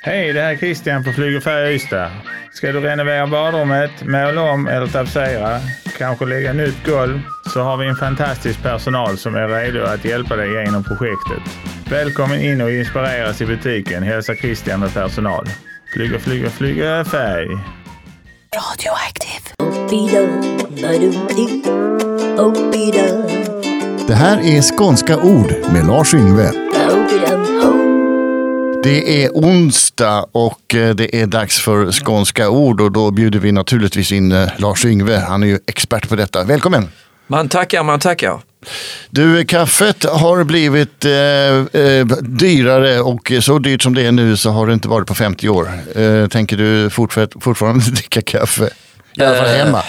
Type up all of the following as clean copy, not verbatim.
Hej, det här är Christian på Flyg och Färg Ystad. Ska du renovera badrummet, måla om eller tapetsera, kanske lägga nytt golv, så har vi en fantastisk personal som är redo att hjälpa dig genom projektet. Välkommen in och inspireras i butiken, hälsa Christian och personal. Flyga färg. Radioaktiv. Det här är Skånska ord med Lars Yngve. Det är onsdag och det är dags för Skånska ord och då bjuder vi naturligtvis in Lars Yngve. Han är ju expert på detta. Välkommen! Man tackar. Du, kaffet har blivit dyrare och så dyrt som det är nu så har det inte varit på 50 år. Tänker du fortfarande dricka kaffe? I alla fall hemma.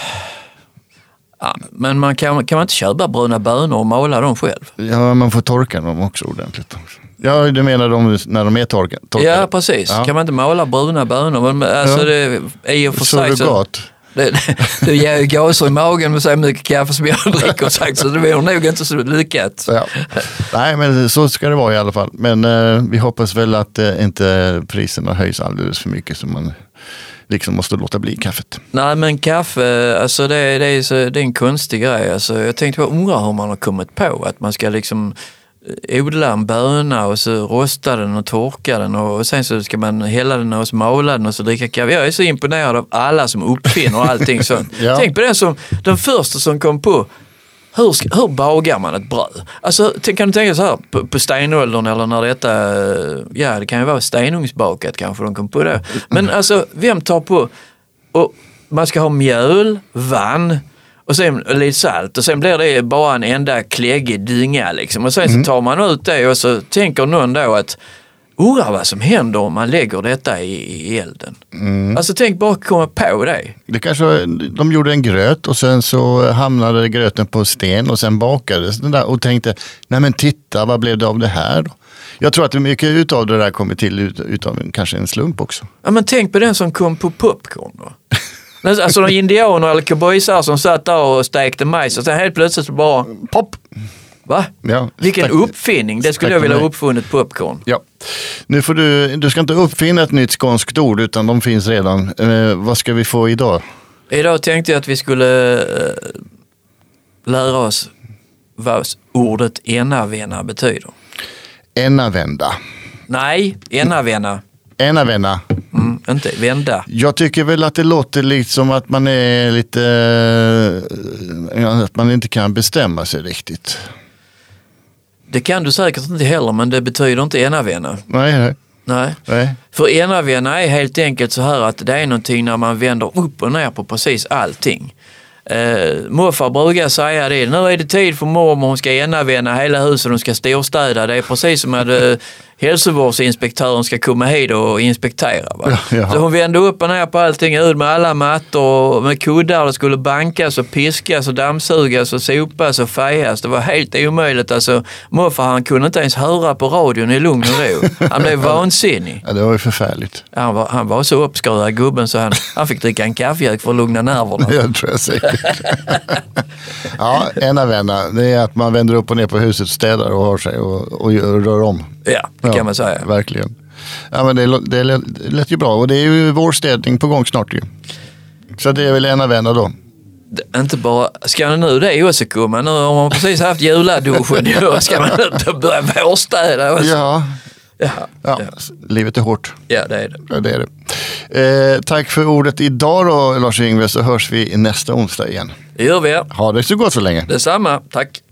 Ja, men man kan inte köpa bruna bönor och måla dem själv? Ja, man får torka dem också ordentligt. Ja, du menar de när de är torkade? Ja, precis. Ja. Kan man inte måla bruna bönor? Men alltså ja. Det är ju för sig surrogat. Det ger ju gaser i magen med så mycket kaffe som jag dricker sagt, så det blir nog inte så lyckat. Ja. Nej, men så ska det vara i alla fall. Men vi hoppas väl att inte priserna höjs alldeles för mycket så man liksom måste låta bli kaffet. Nej, men kaffe, alltså det är en konstig grej. Alltså, jag tänkte bara undra hur man har kommit på att man ska liksom odla en böna och så rosta den och torka den och sen så ska man hälla den och så mala den och så dricka kaffe. Jag är så imponerad av alla som uppfinner allting sånt. Ja. Tänk på den första som kom på hur bagar man ett bröd? Alltså, kan du tänka så här på stenåldern eller när det kan ju vara stenugnsbakat kanske de kom på det. Men alltså, vem tar på och man ska ha mjöl, vann och sen lite salt och sen blir det bara en enda kläggig dynga liksom. Och sen så tar man ut det och så tänker någon då att vad som händer om man lägger detta i elden. Alltså tänk bara komma på det. Det kanske de gjorde en gröt och sen så hamnade gröten på sten och sen bakades den där och tänkte, nej men titta, vad blev det av det här då? Jag tror att mycket utav det där kommer till utav kanske en slump också. Ja, men tänk på den som kom på popcorn då. Alltså de indianer eller cowboysar som satt där och stekte majs och sen helt plötsligt bara pop. Va? Ja, vilken uppfinning. Det skulle jag vilja ha uppfunnit popcorn. Ja. Nu får du ska inte uppfinna ett nytt skånskt ord utan de finns redan. Vad ska vi få idag? Idag tänkte jag att vi skulle lära oss vad ordet enavänna betyder. Enavända. Nej, enavänna. Enavänna. Inte vända. Jag tycker väl att det låter lite som att man är lite att man inte kan bestämma sig riktigt. Det kan du säkert inte heller, men det betyder inte enavänna. Nej. För enavänna är helt enkelt så här att det är någonting när man vänder upp och ner på precis allting. Morfar brukar säga det. Nu är det tid för mormor, hon ska enavänna hela huset, hon ska storstäda. Det är precis som att hälsovårdsinspektören ska komma hit och inspektera. Va? Ja. Så hon vände upp och ner på allting, ut med alla mattor med kuddar. Det skulle bankas och piskas och dammsugas och sopas och fejas. Det var helt omöjligt. Alltså, morfar han kunde inte ens höra på radion i lugn och ro. Han blev vansinnig. Ja, det var ju förfärligt. Han var så uppskruvad gubben så han fick dricka en kaffejök för att lugna nerverna. Jag tror jag säkert. Ja, enavända, det är att man vänder upp och ner på huset, städar och har sig och rör om. Ja, det kan man säga. Verkligen. Ja, men det lät ju bra och det är ju vårstädning på gång snart ju. Så det är väl enavända då. Inte bara, ska man nu det också komma? Nu har man precis haft juladuschen, då ska man inte börja vårstäda också. Ja, livet är hårt. Ja, det är det. Ja, det är det. Tack för ordet idag då, Lars Yngve, så hörs vi nästa onsdag igen. Det gör vi. Ha det så gott så länge. Detsamma, tack.